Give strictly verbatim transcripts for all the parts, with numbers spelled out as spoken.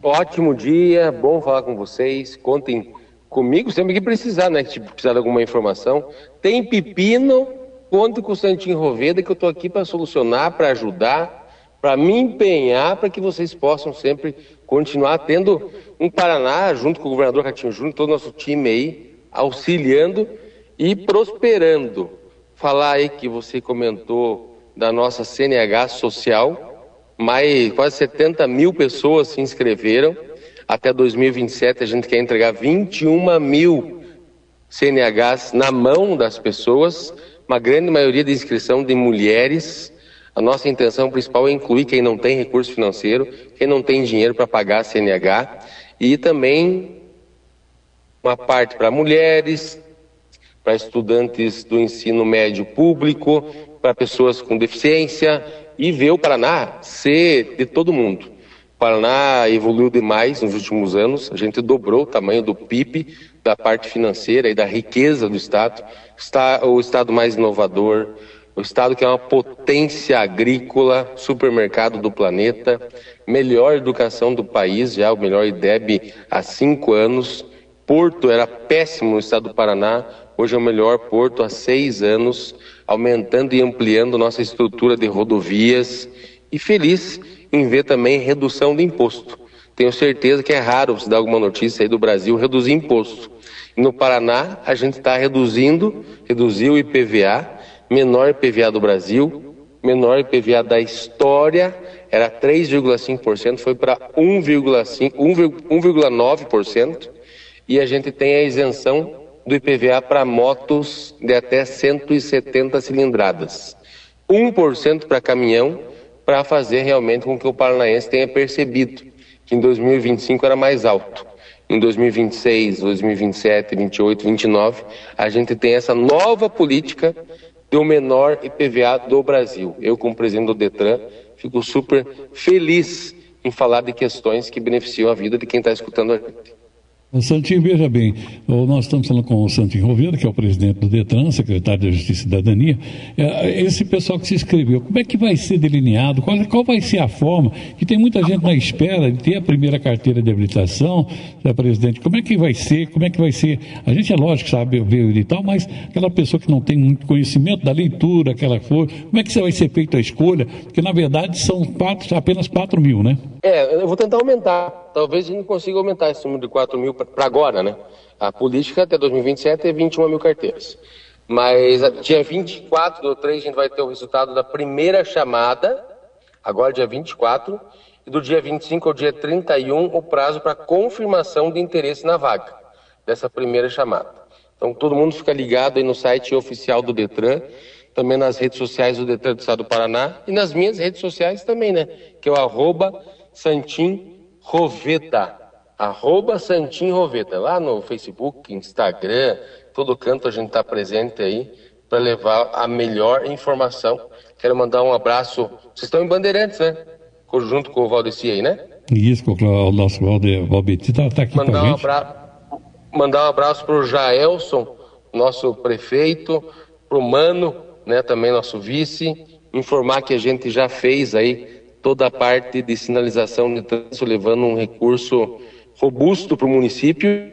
Ótimo dia, bom falar com vocês. Contem comigo sempre que precisar, né? Se precisar de alguma informação. Tem pepino, conte com o Santinho Roveda, que eu estou aqui para solucionar, para ajudar, para me empenhar, para que vocês possam sempre continuar tendo um Paraná, junto com o governador Ratinho Júnior, todo o nosso time aí, auxiliando e prosperando. Falar aí que você comentou da nossa C N H social, mais quase setenta mil pessoas se inscreveram. Até dois mil e vinte e sete a gente quer entregar vinte e um mil C N Hs na mão das pessoas, uma grande maioria de inscrição de mulheres. A nossa intenção principal é incluir quem não tem recurso financeiro, quem não tem dinheiro para pagar C N H, e também uma parte para mulheres, para estudantes do ensino médio público, para pessoas com deficiência, e ver o Paraná ser de todo mundo. O Paraná evoluiu demais nos últimos anos, a gente dobrou o tamanho do P I B, da parte financeira e da riqueza do Estado. Está o Estado mais inovador, o Estado que é uma potência agrícola, supermercado do planeta, melhor educação do país, já o melhor I D E B há cinco anos. Porto era péssimo no Estado do Paraná, hoje é o melhor porto há seis anos, aumentando e ampliando nossa estrutura de rodovias, e feliz em ver também redução de imposto. Tenho certeza que é raro você dar alguma notícia aí do Brasil reduzir imposto. E no Paraná, a gente está reduzindo, reduziu o I P V A, menor I P V A do Brasil, menor I P V A da história, era três vírgula cinco por cento, foi para um vírgula nove por cento, e a gente tem a isenção do I P V A para motos de até cento e setenta cilindradas. um por cento para caminhão, para fazer realmente com que o paranaense tenha percebido que em dois mil e vinte e cinco era mais alto. Em dois mil e vinte e seis, dois mil e vinte e sete, vinte e oito, vinte e nove, a gente tem essa nova política do menor I P V A do Brasil. Eu, como presidente do Detran, fico super feliz em falar de questões que beneficiam a vida de quem está escutando a gente. Santinho, veja bem, nós estamos falando com o Santinho Roveda, que é o presidente do Detran, secretário da Justiça e Cidadania. Esse pessoal que se inscreveu, como é que vai ser delineado? Qual, qual vai ser a forma? Que tem muita gente na espera de ter a primeira carteira de habilitação, né, presidente? Como é que vai ser? Como é que vai ser? A gente é lógico que sabe ver o edital, mas aquela pessoa que não tem muito conhecimento da leitura, aquela coisa, como é que vai ser feita a escolha? Porque na verdade são quatro, apenas quatro mil, né? É, eu vou tentar aumentar. Talvez a gente consiga aumentar esse número de quatro mil para agora, né? A política até dois mil e vinte e sete é vinte e uma mil carteiras. Mas dia vinte e quatro do três a gente vai ter o resultado da primeira chamada, agora dia vinte e quatro, e do dia vinte e cinco ao dia trinta e um o prazo para confirmação de interesse na vaga dessa primeira chamada. Então todo mundo fica ligado aí no site oficial do Detran, também nas redes sociais do Detran do Estado do Paraná e nas minhas redes sociais também, né? Que é o arroba Santim Roveda, arroba Santim Roveda, lá no Facebook, Instagram, todo canto a gente está presente aí para levar a melhor informação. Quero mandar um abraço, vocês estão em Bandeirantes, né? Junto com o Valdeci aí, né? Isso, o nosso Valdeci está tá aqui com a gente. Um abra... Mandar um abraço para o Jaelson, nosso prefeito, para o Mano, né, também nosso vice, informar que a gente já fez aí toda a parte de sinalização de trânsito, levando um recurso robusto para o município,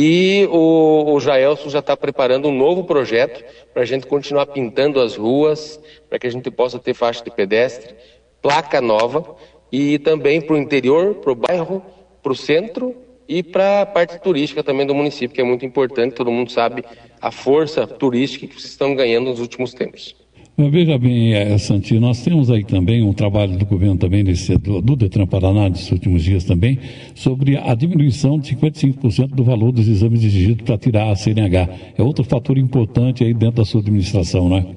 e o, o Jaelson já está preparando um novo projeto para a gente continuar pintando as ruas, para que a gente possa ter faixa de pedestre, placa nova, e também para o interior, para o bairro, para o centro e para a parte turística também do município, que é muito importante. Todo mundo sabe a força turística que vocês estão ganhando nos últimos tempos. Veja bem, é, Santinho, nós temos aí também um trabalho do governo também, desse, do, do Detran Paraná, nesses últimos dias também, sobre a diminuição de cinquenta e cinco por cento do valor dos exames exigidos para tirar a C N H. É outro fator importante aí dentro da sua administração, né?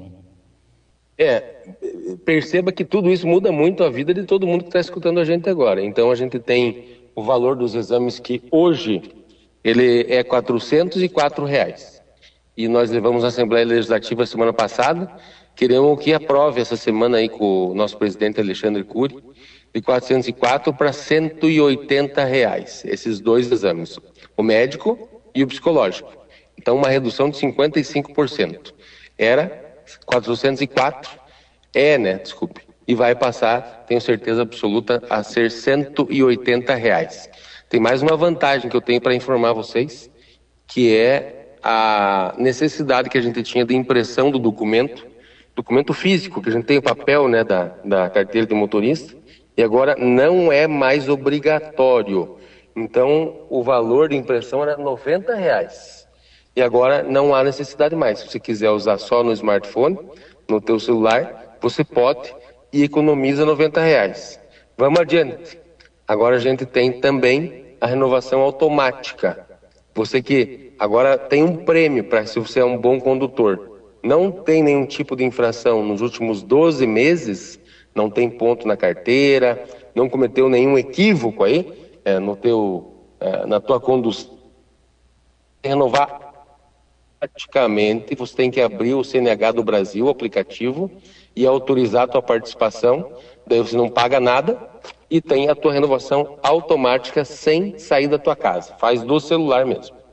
É, perceba que tudo isso muda muito a vida de todo mundo que está escutando a gente agora. Então a gente tem o valor dos exames que hoje ele é quatrocentos e quatro reais. E nós levamos à Assembleia Legislativa semana passada. Queremos que aprove essa semana aí com o nosso presidente Alexandre Cury, de quatrocentos e quatro para cento e oitenta reais, esses dois exames, o médico e o psicológico. Então uma redução de cinquenta e cinco por cento. Era quatrocentos e quatro, é, né, desculpe, e vai passar, tenho certeza absoluta, a ser cento e oitenta reais. Tem mais uma vantagem que eu tenho para informar vocês, que é a necessidade que a gente tinha de impressão do documento, documento físico, que a gente tem o papel, né, da, da carteira de motorista, e agora não é mais obrigatório. Então, o valor de impressão era noventa reais. E agora não há necessidade mais. Se você quiser usar só no smartphone, no teu celular, você pode e economiza noventa reais. Vamos adiante. Agora a gente tem também a renovação automática. Você que agora tem um prêmio para se você é um bom condutor. Não tem nenhum tipo de infração nos últimos doze meses, não tem ponto na carteira, não cometeu nenhum equívoco aí é, no teu, é, na tua condução. Renovar praticamente, você tem que abrir o C N H do Brasil, o aplicativo, e autorizar a tua participação, daí você não paga nada e tem a tua renovação automática sem sair da tua casa, faz do celular mesmo.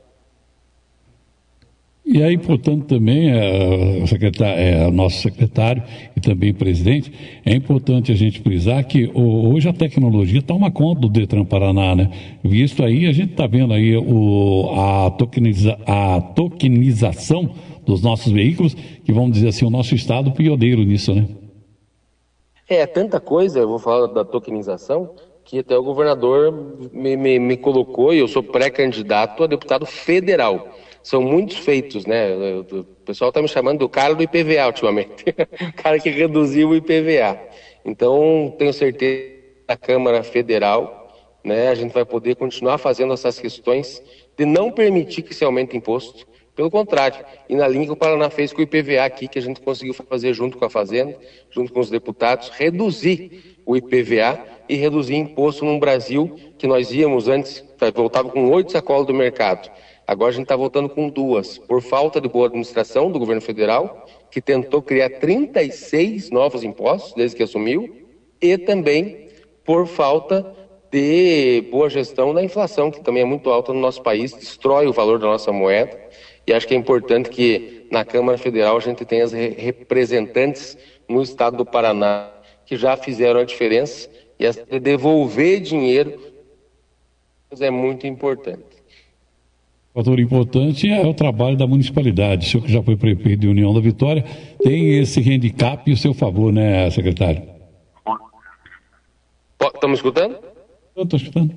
E é importante também, é, secretário, é, nosso secretário e também presidente, é importante a gente frisar que o, hoje a tecnologia toma conta do Detran Paraná, né? Visto aí, a gente está vendo aí o, a, tokeniza, a tokenização dos nossos veículos, que vamos dizer assim, o nosso estado pioneiro nisso, né? É, tanta coisa, eu vou falar da tokenização, que até o governador me, me, me colocou, e eu sou pré-candidato a deputado federal. São muitos feitos, né? O pessoal está me chamando do cara do I P V A ultimamente. O cara que reduziu o I P V A. Então, tenho certeza que na Câmara Federal, né, a gente vai poder continuar fazendo essas questões de não permitir que se aumente imposto. Pelo contrário, e na linha que o Paraná fez com o I P V A aqui, que a gente conseguiu fazer junto com a Fazenda, junto com os deputados, reduzir o I P V A e reduzir imposto num Brasil que nós íamos antes, voltava com oito sacolas do mercado. Agora a gente está voltando com duas, por falta de boa administração do governo federal, que tentou criar trinta e seis novos impostos desde que assumiu, e também por falta de boa gestão da inflação, que também é muito alta no nosso país, destrói o valor da nossa moeda, e acho que é importante que na Câmara Federal a gente tenha as representantes no estado do Paraná que já fizeram a diferença, e essa de devolver dinheiro é muito importante. Um fator importante é o trabalho da municipalidade. O senhor que já foi prefeito de União da Vitória tem esse handicap em seu favor, né, secretário? Estão me escutando? Eu estou escutando.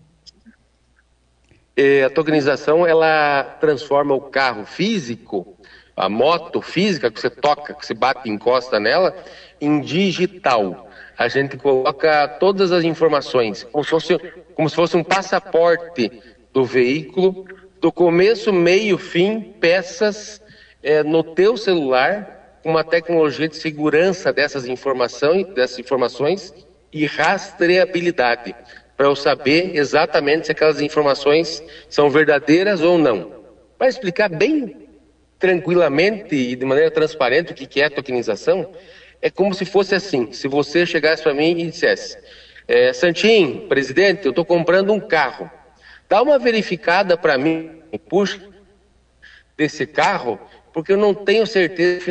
É, a tokenização, ela transforma o carro físico, a moto física que você toca, que você bate e encosta nela, em digital. A gente coloca todas as informações, como se fosse, como se fosse um passaporte do veículo, do começo, meio, fim, peças é, no teu celular, com uma tecnologia de segurança dessas informações, dessas informações e rastreabilidade, para eu saber exatamente se aquelas informações são verdadeiras ou não. Para explicar bem tranquilamente e de maneira transparente o que é a tokenização, é como se fosse assim, se você chegasse para mim e dissesse, é, Santinho, presidente, eu estou comprando um carro, dá uma verificada para mim, puxa, desse carro, porque eu não tenho certeza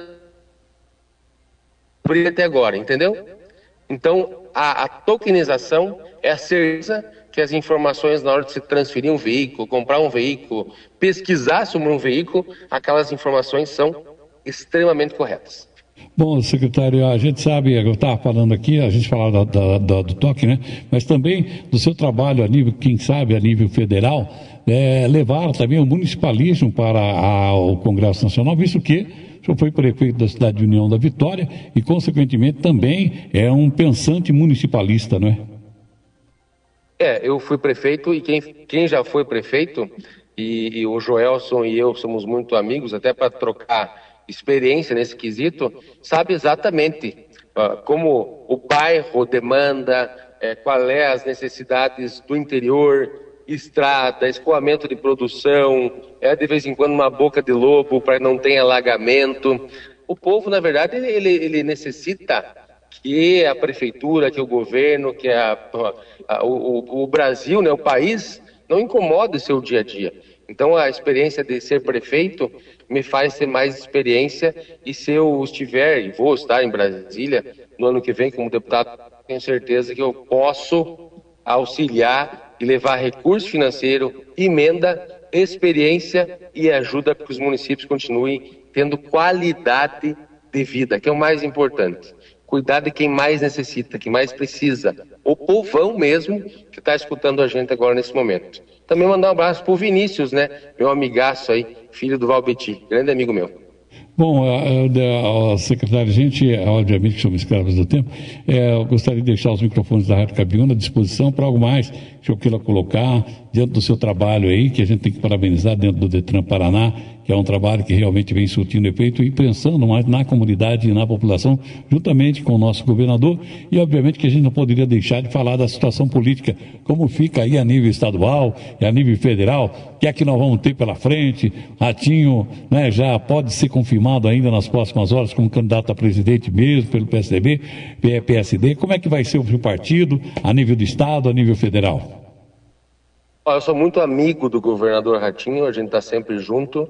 até agora, entendeu? Então, a, a tokenização é a certeza que as informações na hora de se transferir um veículo, comprar um veículo, pesquisar sobre um veículo, aquelas informações são extremamente corretas. Bom, secretário, a gente sabe, eu estava falando aqui, a gente falava da, da, da, do toque, né? Mas também do seu trabalho a nível, quem sabe, a nível federal, é, levar também o municipalismo para a, o Congresso Nacional, visto que o senhor foi prefeito da cidade de União da Vitória e, consequentemente, também é um pensante municipalista, não é? É, eu fui prefeito e quem, quem já foi prefeito, e, e o Joelson e eu somos muito amigos, até para trocar experiência nesse quesito, sabe exatamente uh, como o bairro demanda, é, qual é as necessidades do interior, estrada, escoamento de produção, é de vez em quando uma boca de lobo para não ter alagamento. O povo, na verdade, ele, ele necessita que a prefeitura, que o governo, que a, a, o, o Brasil, né, o país, não incomode o seu dia a dia. Então, a experiência de ser prefeito me faz ter mais experiência, e se eu estiver, e vou estar em Brasília, no ano que vem como deputado, tenho certeza que eu posso auxiliar e levar recurso financeiro, emenda, experiência e ajuda para que os municípios continuem tendo qualidade de vida, que é o mais importante. Cuidar de quem mais necessita, quem mais precisa. O povão mesmo que está escutando a gente agora nesse momento. Também mandar um abraço para o Vinícius, né? Meu amigaço aí, filho do Valbeti, grande amigo meu. Bom, a, a, a secretária, a gente, obviamente, que somos escravos do tempo, é, eu gostaria de deixar os microfones da Rádio Cabiúna à disposição para algo mais que eu queira colocar diante do seu trabalho aí, que a gente tem que parabenizar dentro do Detran Paraná, que é um trabalho que realmente vem surtindo efeito e pensando mais na comunidade e na população, juntamente com o nosso governador, e obviamente que a gente não poderia deixar de falar da situação política, como fica aí a nível estadual e a nível federal, que é que nós vamos ter pela frente. Ratinho, né, já pode ser confirmado ainda nas próximas horas como candidato a presidente mesmo, pelo P S D B, P S D. Como é que vai ser o partido a nível do estado, a nível federal? Eu sou muito amigo do governador Ratinho, a gente está sempre junto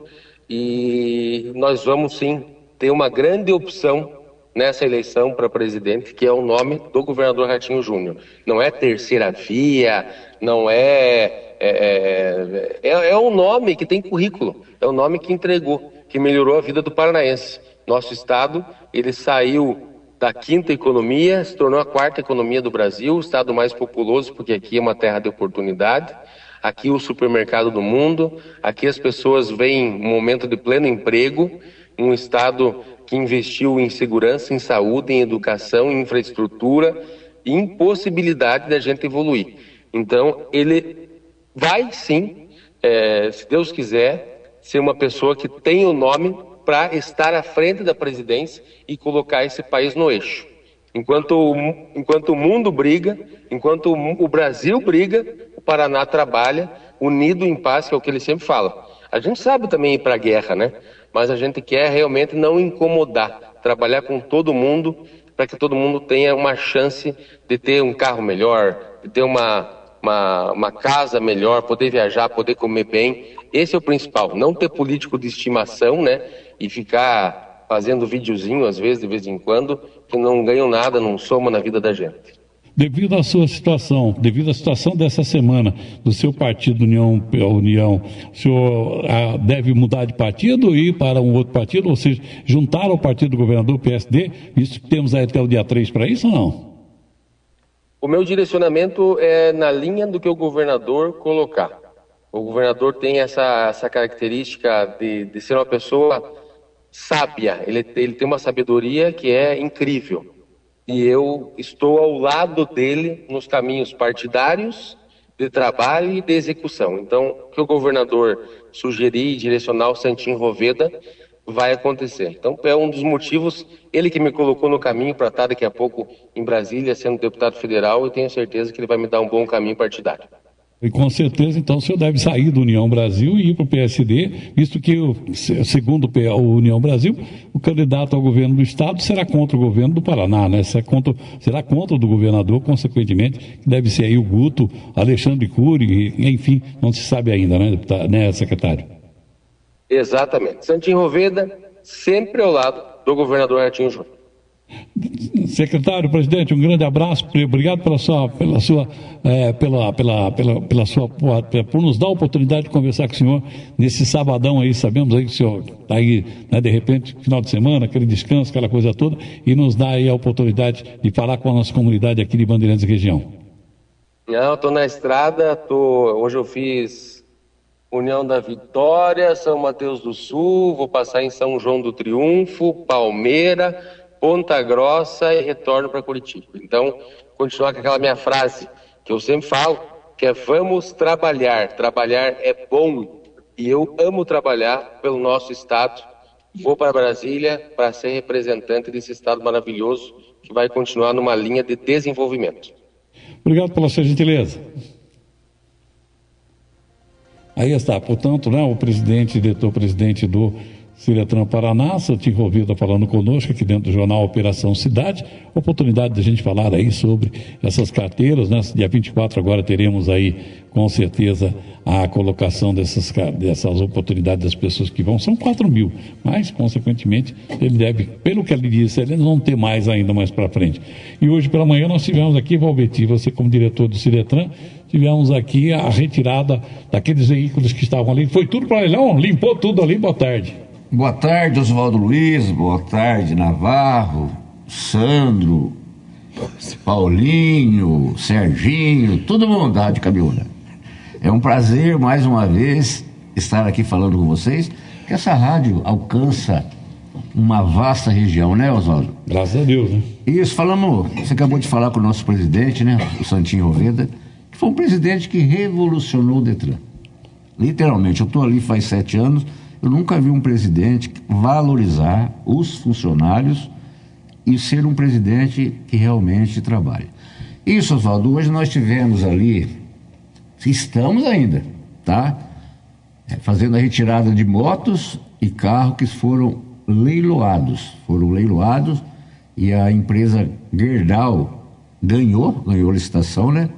e nós vamos sim ter uma grande opção nessa eleição para presidente, que é o nome do governador Ratinho Júnior. Não é terceira via, não é é, é... é um nome que tem currículo, é um nome que entregou, que melhorou a vida do paranaense. Nosso estado, ele saiu da quinta economia, se tornou a quarta economia do Brasil, o estado mais populoso, porque aqui é uma terra de oportunidade. Aqui o supermercado do mundo, aqui as pessoas veem um momento de pleno emprego, um estado que investiu em segurança, em saúde, em educação, em infraestrutura e em possibilidade da gente evoluir. Então, ele vai sim, é, se Deus quiser, ser uma pessoa que tem o nome para estar à frente da presidência e colocar esse país no eixo. Enquanto, enquanto o mundo briga, enquanto o Brasil briga, o Paraná trabalha unido em paz, que é o que ele sempre fala. A gente sabe também ir para a guerra, né? Mas a gente quer realmente não incomodar, trabalhar com todo mundo para que todo mundo tenha uma chance de ter um carro melhor, de ter uma, uma, uma casa melhor, poder viajar, poder comer bem. Esse é o principal, não ter político de estimação, né? E ficar fazendo videozinho, às vezes, de vez em quando, que não ganham nada, não soma na vida da gente. Devido à sua situação, devido à situação dessa semana, do seu partido União, União, o senhor ah, deve mudar de partido e ir para um outro partido, ou seja, juntar ao partido do governador P S D, isso temos aí até o dia três para isso ou não? O meu direcionamento é na linha do que o governador colocar. O governador tem essa, essa característica de, de ser uma pessoa sábia, ele, ele tem uma sabedoria que é incrível. E eu estou ao lado dele nos caminhos partidários, de trabalho e de execução. Então, o que o governador sugerir e direcionar o Santinho Roveda vai acontecer. Então, é um dos motivos, ele que me colocou no caminho para estar daqui a pouco em Brasília, sendo deputado federal, e tenho certeza que ele vai me dar um bom caminho partidário. E com certeza, então, o senhor deve sair do União Brasil e ir para o P S D, visto que, segundo o União Brasil, o candidato ao governo do Estado será contra o governo do Paraná, né? Será contra, será contra o do governador, consequentemente, que deve ser aí o Guto, Alexandre Cury, enfim, não se sabe ainda, né, deputado, né, secretário? Exatamente. Santinho Roveda, sempre ao lado do governador Ratinho Júnior. Secretário, presidente, um grande abraço, obrigado pela sua, pela sua, é, pela, pela, pela, pela sua, por nos dar a oportunidade de conversar com o senhor nesse sabadão aí. Sabemos aí que o senhor está aí, né, de repente, final de semana, aquele descanso, aquela coisa toda, e nos dá aí a oportunidade de falar com a nossa comunidade aqui de Bandeirantes e região. Não, estou na estrada, tô, hoje eu fiz União da Vitória, São Mateus do Sul, vou passar em São João do Triunfo, Palmeira, Ponta Grossa e retorno para Curitiba. Então, continuar com aquela minha frase que eu sempre falo, que é vamos trabalhar. Trabalhar é bom e eu amo trabalhar pelo nosso estado. Vou para Brasília para ser representante desse estado maravilhoso que vai continuar numa linha de desenvolvimento. Obrigado pela sua gentileza. Aí está, portanto, né, o presidente, diretor-presidente do Ciretran Paraná, Santinho Roveda falando conosco aqui dentro do jornal Operação Cidade. Oportunidade de a gente falar aí sobre essas carteiras, né? Dia vinte e quatro agora teremos aí, com certeza, a colocação dessas, dessas oportunidades das pessoas que vão. São quatro mil, mas, consequentemente, ele deve, pelo que ele disse, ele não ter mais ainda mais para frente. E hoje pela manhã nós tivemos aqui, Valberti, você como diretor do Ciretran, tivemos aqui a retirada daqueles veículos que estavam ali. Foi tudo para leilão? Limpou tudo ali? Boa tarde. Boa tarde, Oswaldo Luiz, boa tarde, Navarro, Sandro, Paulinho, Serginho, todo mundo da Rádio Cabiúna. É um prazer, mais uma vez, estar aqui falando com vocês, que essa rádio alcança uma vasta região, né, Oswaldo? Graças a Deus, né? Isso, falamos, você acabou de falar com o nosso presidente, né, o Santinho Roveda, que foi um presidente que revolucionou o Detran. Literalmente, eu estou ali faz sete anos, eu nunca vi um presidente valorizar os funcionários e ser um presidente que realmente trabalha. Isso, Oswaldo, hoje nós tivemos ali, estamos ainda, tá? Fazendo a retirada de motos e carros que foram leiloados. Foram leiloados e a empresa Gerdau ganhou, ganhou a licitação, né?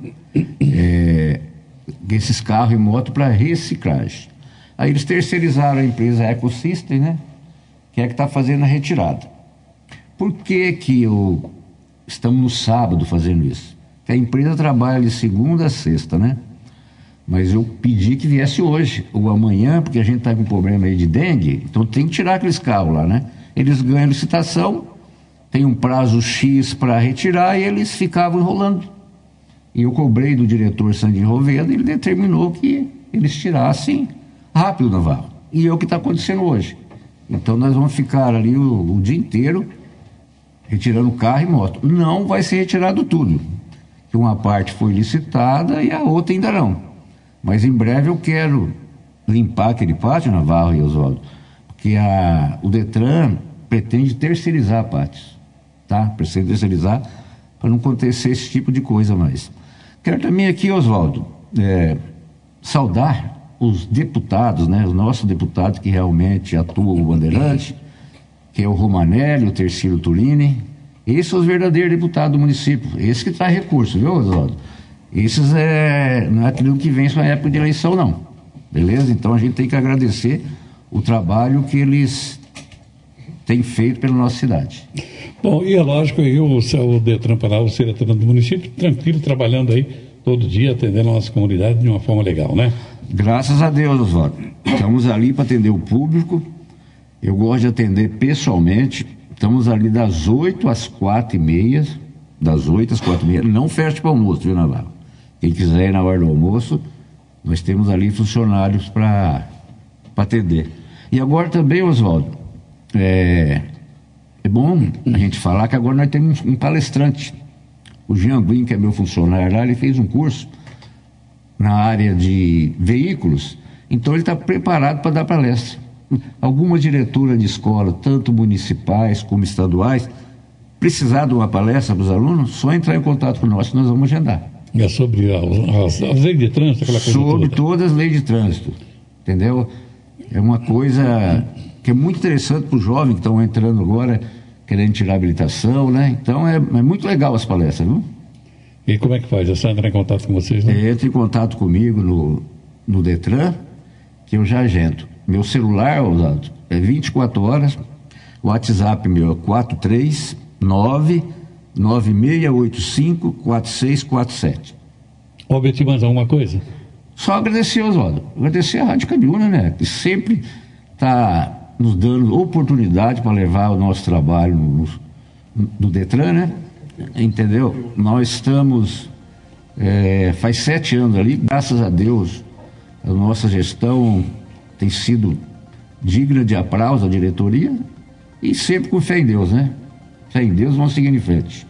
É, esses carros e motos para reciclagem. Aí eles terceirizaram a empresa Ecosystem, né? Que é que está fazendo a retirada. Por que que eu... estamos no sábado fazendo isso? Porque a empresa trabalha de segunda a sexta, né? Mas eu pedi que viesse hoje ou amanhã, porque a gente está com problema aí de dengue, então tem que tirar aqueles carros lá, né? Eles ganham a licitação, tem um prazo X para retirar e eles ficavam enrolando. E eu cobrei do diretor Santinho Roveda e ele determinou que eles tirassem rápido, Navarro. E é o que está acontecendo hoje. Então nós vamos ficar ali o, o dia inteiro retirando carro e moto. Não vai ser retirado tudo, que uma parte foi licitada e a outra ainda não. Mas em breve eu quero limpar aquele pátio, Navarro e Oswaldo, porque a, o Detran pretende terceirizar pátios, tá? Pretende terceirizar para não acontecer esse tipo de coisa mais. Quero também aqui, Oswaldo, é, saudar os deputados, né, os nossos deputados que realmente atuam no Bandeirante, que é o Romanelli, o Tercílio Turini. Esses são os verdadeiros deputados do município, esses que trazem recurso, viu, Oswaldo? Esses é, não é aquilo que vem só na época de eleição, não. Beleza? Então a gente tem que agradecer o trabalho que eles têm feito pela nossa cidade. Bom, e é lógico, aí o, o Detran Pará, o Ciretran do município, tranquilo, trabalhando aí todo dia, atendendo a nossa comunidade de uma forma legal, né? Graças a Deus, Oswaldo. Estamos ali para atender o público. Eu gosto de atender pessoalmente. Estamos ali das oito às quatro e meia. Das oito às quatro e meia. Não fecha para o almoço, viu, Navarro? Quem quiser ir na hora do almoço, nós temos ali funcionários para atender. E agora também, Oswaldo, é, é bom a gente falar que agora nós temos um palestrante. O Jean Guin, que é meu funcionário lá, ele fez um curso na área de veículos, então ele está preparado para dar palestra. Alguma diretora de escola, tanto municipais como estaduais, precisar de uma palestra para os alunos, só entrar em contato com nós que nós vamos agendar. É sobre as, as leis de trânsito, aquela coisa Sobre toda. todas as leis de trânsito, entendeu? É uma coisa que é muito interessante para os jovens que estão entrando agora, querendo tirar habilitação, né? Então é, é muito legal as palestras, viu? E como é que faz? É só entrar em contato com vocês, né? Entre em contato comigo no, no Detran, que eu já agendo. Meu celular, Oswaldo, é vinte e quatro horas, o WhatsApp meu é quatro três nove nove seis oito cinco quatro seis quatro sete. Obeti, mais alguma coisa? Só agradecer, Oswaldo. Agradecer a Rádio Cabiúna, né? Que sempre está nos dando oportunidade para levar o nosso trabalho no, no, no Detran, né? Entendeu? Nós estamos é, faz sete anos ali, graças a Deus a nossa gestão tem sido digna de aplauso, a diretoria, e sempre com fé em Deus, né? Fé em Deus, vamos seguir em frente.